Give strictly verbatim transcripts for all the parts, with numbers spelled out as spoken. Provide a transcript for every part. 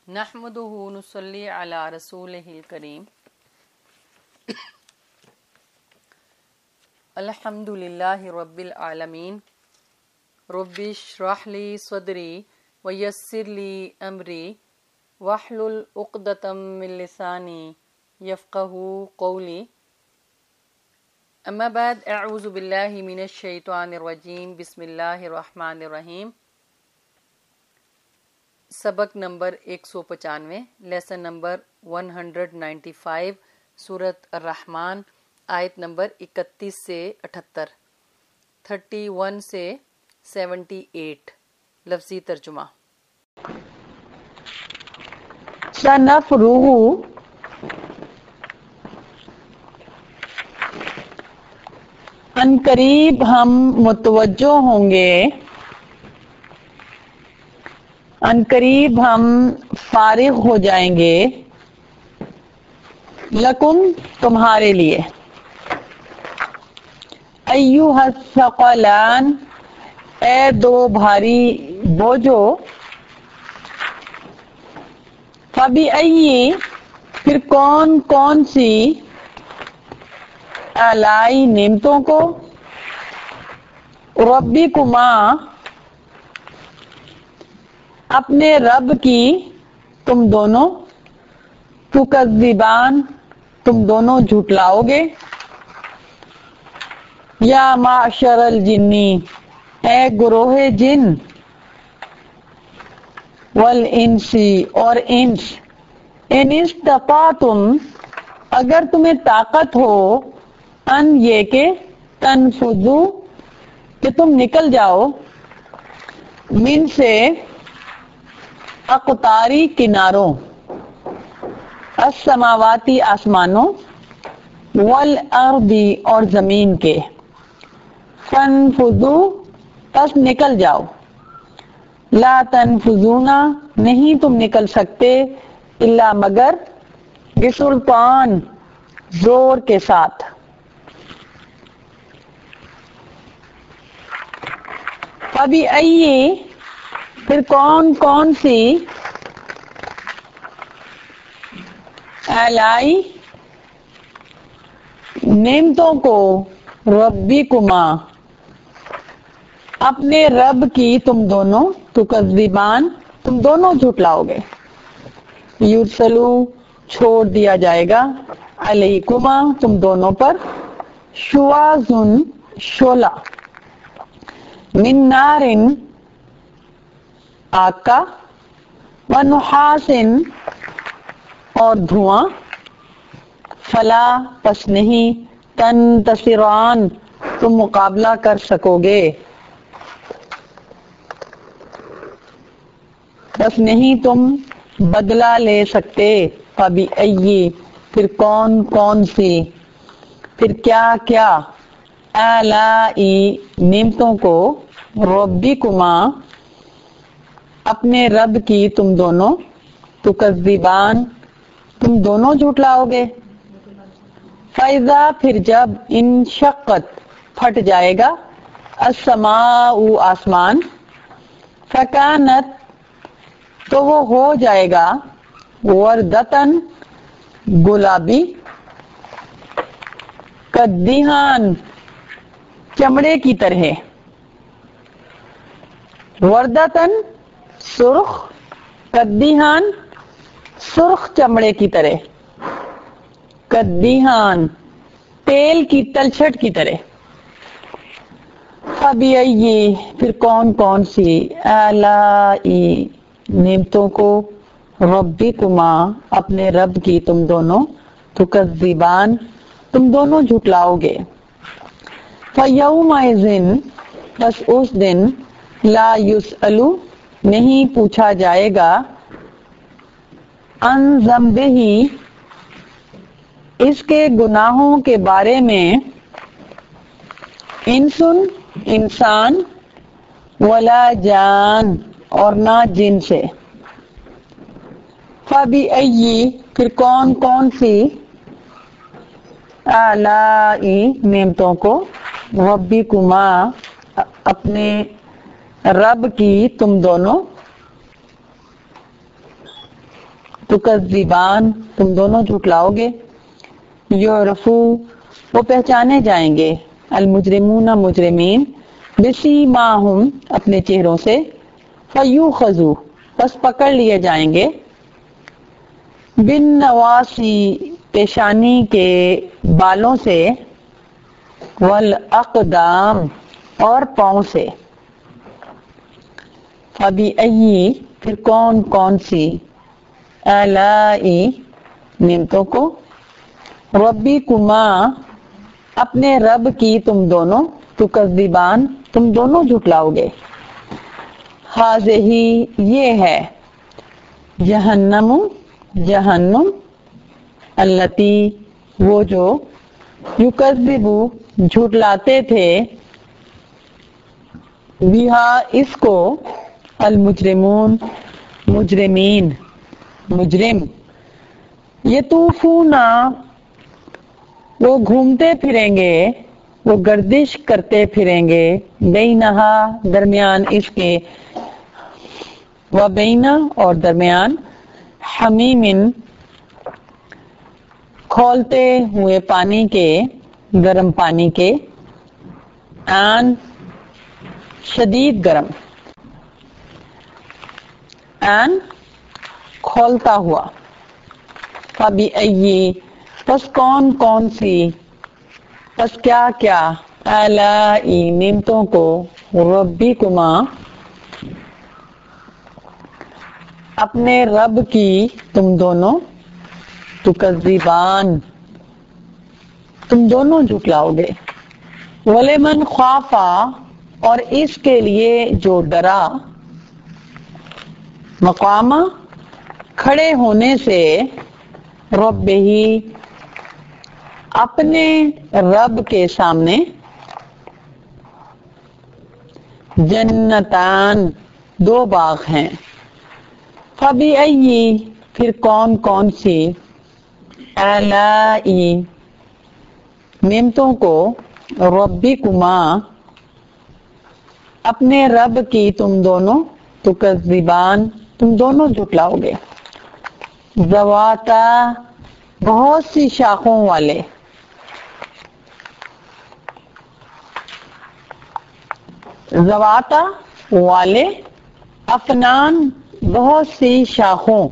نحمدہ نصلی علی رسولہ الکریم الحمد للہ رب العالمین رب اشرح لی صدری ویسر لی امری واحلل عقدۃ من لسانی یفقہوا قولی اما بعد اعوذ باللہ من الشیطان الرجیم بسم اللہ الرحمن الرحیم۔ سبق نمبر ایک سو پچانوے، lesson number one hundred ninety five, سورت الرحمن، آیت نمبر اکتیس سے اٹھتر، تھرٹی ون سے سیونٹی ایٹ۔ لفظی ترجمہ۔ سنفرغ ان قریب ہم متوجہ ہوں گے، ان قریب ہم فارغ ہو جائیں گے، لکم تمہارے لیے، ایھا الثقلان اے دو بھاری بوجھو، فبأی پھر کون کون سی، آلائی نعمتوں کو، ربکما اپنے رب کی تم دونوں، تکذبان تم دونوں جھٹلاؤ گے، یا معشر الجنی اے گروہ جن، والانسی اور انس، ان استطعتم اگر تمہیں طاقت ہو، ان یہ کہ تنفذو کہ تم نکل جاؤ، من سے اقطاری کناروں، السماواتی آسمانوں، والارضی اور زمین کے، فانفذو پس نکل جاؤ، لا تنفذون نہیں تم نکل سکتے، الا مگر بسلطان زور کے ساتھ۔ فبأی پھر کون کون سی، آلائی نعمتوں کو، ربکما اپنے رب کی تم دونوں، تکذبان تم دونوں جھٹلاؤ گے، یرسلو چھوڑ دیا جائے گا، علیکما تم دونوں پر، شواظن شعلہ، من نارن آگ کا، ونحاسن اور دھواں، فلا پس نہیں، تنتصران تم مقابلہ کر سکو گے، بس نہیں تم بدلہ لے سکتے، فبأی پھر کون کون سی، پھر کیا کیا، آلائی نعمتوں کو، ربکما اپنے رب کی تم دونوں، تکذبان تم دونوں جھٹلاؤ گے، فَإِذَا پھر جب انشقت پھٹ جائے گا، السماء آسمان، فَكَانَتْ تو وہ ہو جائے گا، وردتن گلابی، کالدہن چمڑے کی طرح، وردتن سرخ، کالدہن سرخ چمڑے کی طرح، کالدہن تیل کی تلچھٹ کی طرح، فبأی پھر کون کون سی، آلائی نعمتوں کو، ربکما اپنے رب کی تم دونوں، تکذبان تم دونوں جھٹلاؤ گے، فیومئذ بس اس دن، لا یسأل نہیں پوچھا جائے گا، عن ذنبہ اس کے گناہوں کے بارے میں، انسن انسان، ولا جان اور نہ جن سے، فبأی پھر کون کون سی، آلائی نعمتوں کو، ربکما اپنے رب کی تم دونوں، تکذبان تم دونوں جھٹلاؤ گے، یعرفو وہ پہچانے جائیں گے، المجرمون مجرمین، بسیماہم اپنے چہروں سے، فیوخذو پس پکڑ لیے جائیں گے، بالنواسی پیشانی کے بالوں سے، والاقدام اور پاؤں سے، فبأی پھر کون کون سی، آلائی نعمتوں کو، ربکما اپنے رب کی تم دونوں، تکذبان تم دونوں جھٹلاؤ گے، ہذہ یہ ہے، جہنم جہنم، التی وہ جو، یکذبو جھٹلاتے تھے، بہا اس کو، المجرمون مجرمین مجرم، یطوفون وہ گھومتے پھریں گے، وہ گردش کرتے پھریں گے، بینہا درمیان اس کے، و بینا اور درمیان، حمیم کھولتے ہوئے پانی کے، گرم پانی کے، آن شدید گرم، آن کھولتا ہوا، فبأی پس کون کون سی، پس کیا کیا، آلائی نعمتوں کو، ربکما اپنے رب کی تم دونوں، تکذبان تم دونوں جھٹلاؤ گے، ولمن خافا اور اس کے لیے جو ڈرا، مقامہ کھڑے ہونے سے، رب ہی اپنے رب کے سامنے، جنتان دو باغ ہیں، فبأی پھر کون کون سی، آلائی نعمتوں کو، ربکما اپنے رب کی تم دونوں، تکذبان تم دونوں جھٹلاؤ گے، ذواتا بہت سی شاخوں والے، ذواتا والے، افنان بہت سی شاخوں،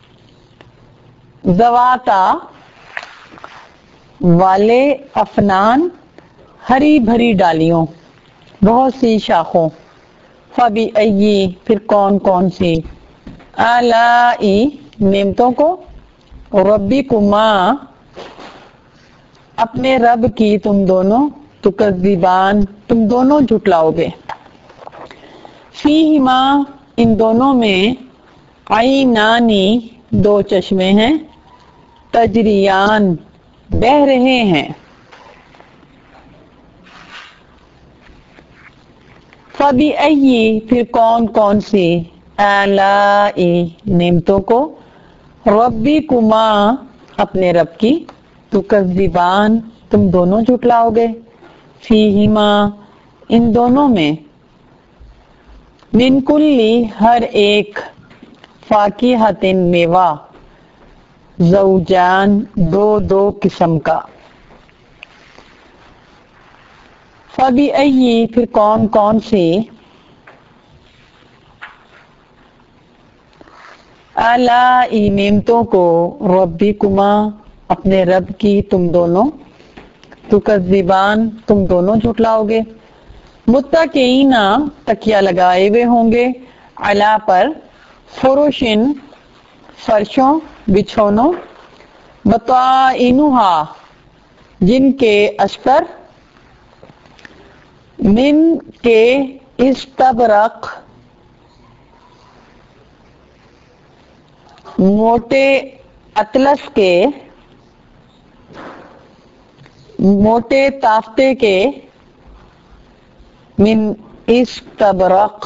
ذواتا والے، افنان ہری بھری ڈالیوں، بہت سی شاخوں، فبأی پھر کون کون سی، آلائی نعمتوں کو، ربکما اپنے رب کی تم دونوں، تکذبان تم دونوں جھٹلاؤ گے، فیہما ان دونوں میں، عینانی دو چشمے ہیں، تجریان بہ رہے ہیں، فبأی پھر کون کون سی، آلائی نعمتوں کو، ربکما اپنے رب کی، تکذبان تم دونوں جھٹلاؤ گے، فیہما ان دونوں میں، من کلی ہر ایک، فاکہۃ میوہ، زوجان دو دو قسم کا، فبأی پھر کون کون سی، آلائی نعمتوں کو، ربکما اپنے رب کی تم دونوں، تکذبان تم دونوں جھٹلاؤ گے، متکئین تکیہ لگائے ہوئے ہوں گے، علی پر، فرشن فرشوں بچھونوں، بطائنہا جن کے استر، من کے استبرق موٹے اطلس کے، موٹے تافتے کے، من استبرق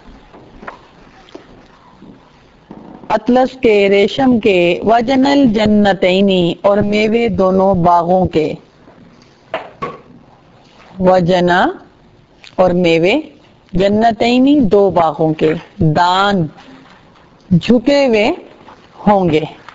اطلس کے ریشم کے، وجن الجنتینی اور میوے دونوں باغوں کے، وجنا اور میوے، جنتینی دو باغوں کے، دان جھکے ہوئے ہوں گے۔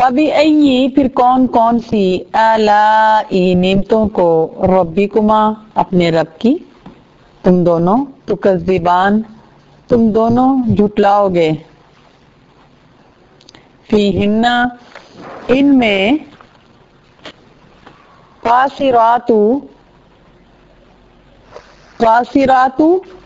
فَبِأَيِّ پھر کون کون سی آلائی نعمتوں کو ربکما اپنے رب کی تم دونوں تکذبان تم دونوں جھٹلاؤ گے فیہن ان میں قاصرات قاصرات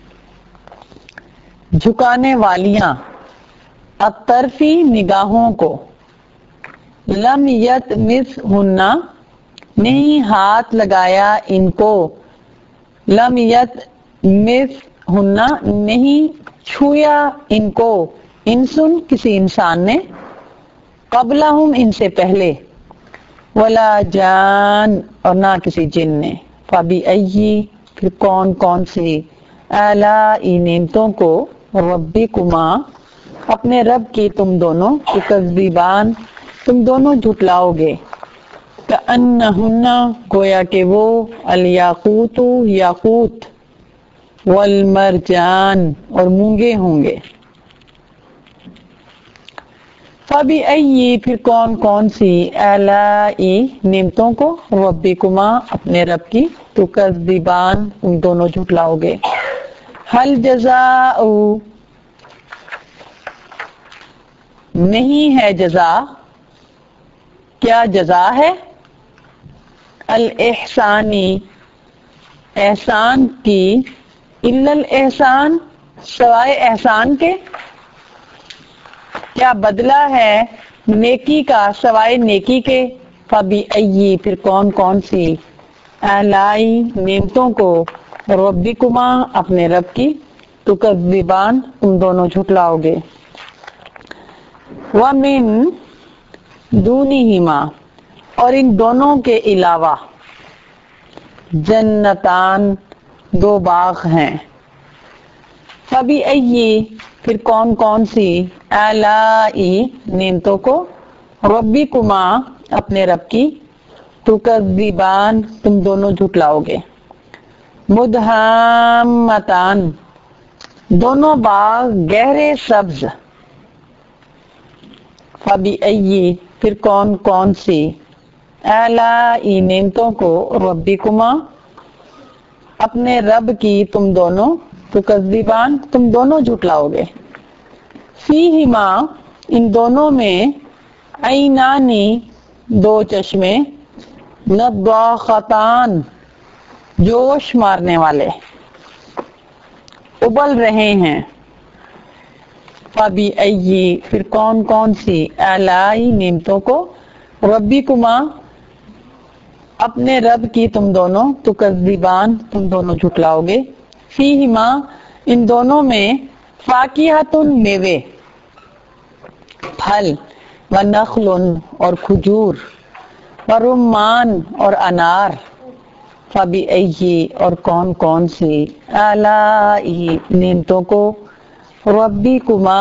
جھکانے والیاں الطرفی نگاہوں کو لم یطمثہن نہیں ہاتھ لگایا ان کو لم یطمثہن نہیں چھویا ان کو انسن کسی انسان نے قبلہم ان سے پہلے ولا جان اور نہ کسی جن نے فبأی پھر کون کون سی آلائی نعمتوں کو ربکما اپنے رب کی تم دونوں تکذبان تم دونوں جھٹلاؤ گے کأنہن گویا کہ وہ الیاقوت یاقوت والمرجان اور مونگے ہوں گے فبأی پھر کون کون سی آلائی نعمتوں کو ربکما اپنے رب کی تکذبان تم دونوں جھٹلاؤ گے حل جزاء نہیں ہے جزا کیا جزا ہے الاحسانی احسان کی الا الاحسان سوائے احسان کے کیا بدلہ ہے نیکی کا سوائے نیکی کے فبأی پھر کون کون سی آلائی نعمتوں کو ربکما اپنے رب کی تکذبان تم دونوں جھٹلاؤ گے ومن دونہما اور ان دونوں کے علاوہ جنتان دو باغ ہیں فبأی پھر کون کون سی آلائی نعمتوں کو ربکما اپنے رب کی تکذبان تم دونوں جھٹلاؤ گے مدہامتان دونوں باغ گہرے سبز فبأی پھر کون کون سی آلائی نعمتوں کو ربکما اپنے رب کی تم دونوں تکذبان تم دونوں جھٹلاؤ گے فیہما ان دونوں میں عینانی دو چشمے نضاختان جوش مارنے والے ابل رہے ہیں فبأی پھر کون کون سی آلائی نعمتوں کو ربکما اپنے رب کی تم دونوں تکذبان تم دونوں جھٹلاؤ گے فیہما ان دونوں میں فاکہۃ میوے پھل ونخل اور کھجور ورمان اور انار فبأی اور کون کون سی آلائی نعمتوں کو ربکما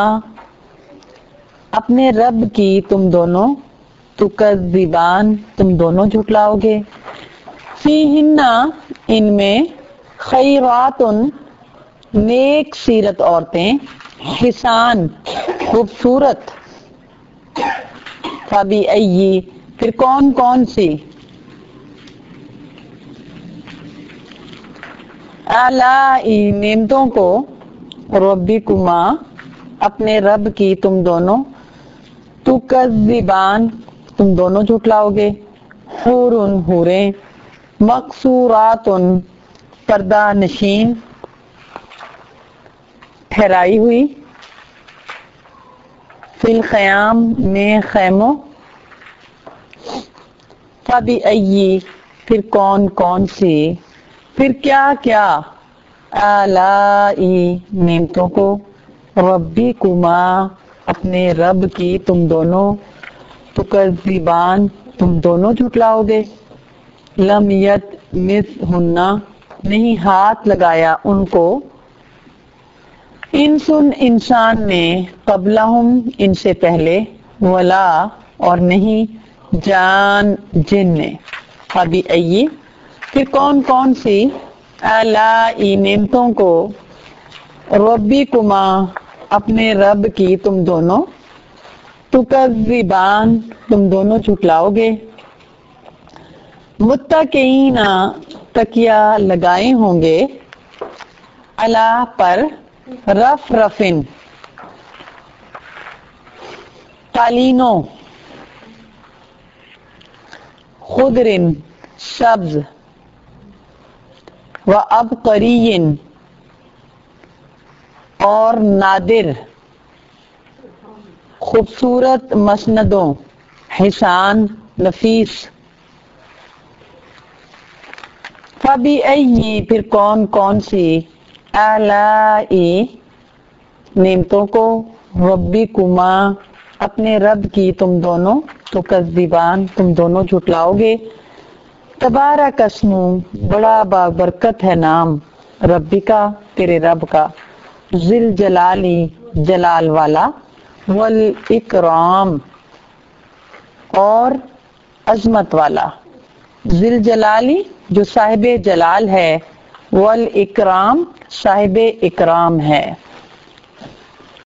اپنے رب کی تم دونوں تکذبان تم دونوں جھٹلاؤ گے فیہن ان میں خیرات نیک سیرت عورتیں حسان خوبصورت فبأی پھر کون کون سی آلائی نعمتوں کو ربکما اپنے رب کی تم دونوں تکذبان تم دونوں جھٹلاؤ گے حور حوریں مقصورات پردہ نشین ٹھہرائی ہوئی فی الخیام میں خیموں فبأی پھر کون کون سی پھر کیا کیا آلائی نعمتوں کو ربکما اپنے رب کی تم دونوں تکذبان تم دونوں جھٹلاؤ گے لم یطمثہن نہیں ہاتھ لگایا ان کو انسن انسان نے قبلہم ان سے پہلے ولا اور نہیں جان جن نے فبأی پھر کون کون سی آلائی نعمتوں کو ربکما اپنے رب کی تم دونوں तुकज़्ज़िबान तुम दोनों झुटलाओ गे। मुत्तकीना तकिया लगाए होंगे, अला पर, रफ रफिन कालीनों, खुदरिन सब्ज, व अबकरियन और नादिर खूबसूरत मसनदों, हिसान नफीस। फबीअय्यी फिर कौन कौन सी, आलाई नेमतों को, रब्बिकुमा अपने रब की तुम दोनों, तुकज़्ज़िबान तुम दोनों झुटलाओगे। तबारक अस्मु बड़ा बाबरकत है नाम, रब्बिका तेरे रब का, जिल जलाली जलाल वाला, वल इकराम और अजमत वाला। जिल जलाली जो साहिबे जलाल है, वल इकराम साहिबे इकराम है।